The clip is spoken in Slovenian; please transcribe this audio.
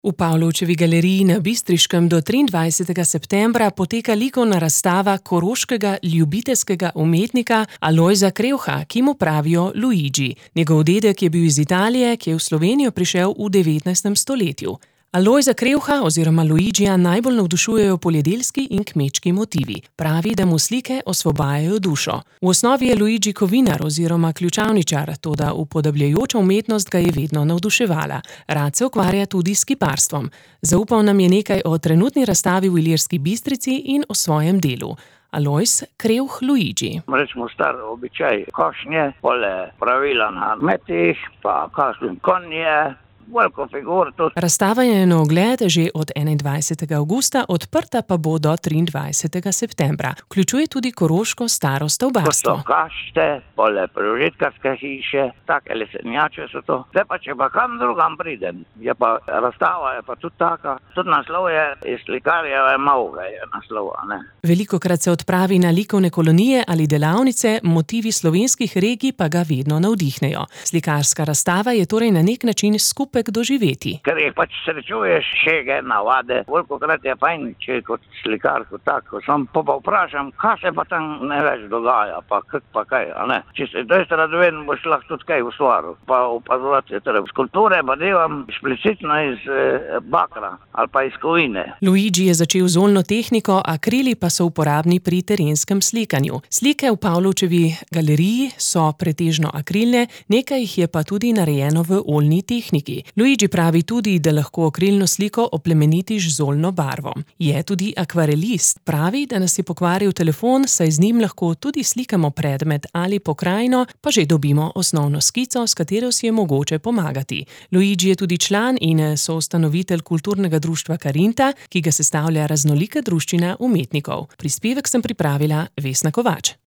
V Pavlovčevi galeriji na Bistriškem do 23. septembra poteka likovna razstava koroškega ljubiteljskega umetnika Alojza Krevha, ki mu pravijo Luigi. Njegov dedek je bil iz Italije, ki je v Slovenijo prišel v 19. stoletju. Alojza Krevha oziroma Luigija najbolj navdušujejo poljedelski in kmečki motivi. Pravi, da mu slike osvobajajo dušo. V osnovi je Luigi kovinar oziroma ključavničar, toda upodabljajoča umetnost ga je vedno navduševala. Rad se ukvarja tudi s kiparstvom. Zaupal nam je nekaj o trenutni razstavi v Ilirski Bistrici in o svojem delu. Alojz Krevh Luigi. Rečemo star običaj košnje, pole pravila na metih, pa kakšen konje. Veliko figur tudi. Razstava je na ogled že od 21. avgusta, odprta pa bo do 23. septembra. Vključuje tudi koroško staro stavbarstvo. To so kašte, pole prežitkarske hiše, take lesenjače so to. Zdaj pa če pa kam drugam pridem, je pa razstava je pa tudi taka. Tudi naslov je iz slikarjeve Mauge je naslov, ne. Velikokrat se odpravi na likovne kolonije ali delavnice, motivi slovenskih regij pa ga vedno navdihnejo. Slikarska razstava je torej na nek način skupek doživeti. Ker jih pač srečuješ, šege, navade. Velikokrat je fajn, če kot slikar, kot tako. Sam pa vprašam, kaj se pa tam ne več dogaja, pa kaj, a ne. Če se dosti radoven, boš lahko tudi kaj ustvaril. Pa opazovati je treba. Skulpture pa delam eksplicitno iz bakra ali pa iz kovine. Luigi je začel z oljno tehniko, akrili pa so uporabni pri terenskem slikanju. Slike v Pavlovčevi galeriji so pretežno akrilne, nekaj jih je pa tudi narejeno v oljni tehniki. Luigi pravi tudi, da lahko akrilno sliko oplemenitiš z oljno barvo. Je tudi akvarelist. Pravi, da nas je pokvaril telefon, saj z njim lahko tudi slikamo predmet ali pokrajino, pa že dobimo osnovno skico, s katero si je mogoče pomagati. Luigi je tudi član in soustanovitelj kulturnega društva Karinta, ki ga sestavlja raznolika druščina umetnikov. Prispevek sem pripravila Vesna Kovač.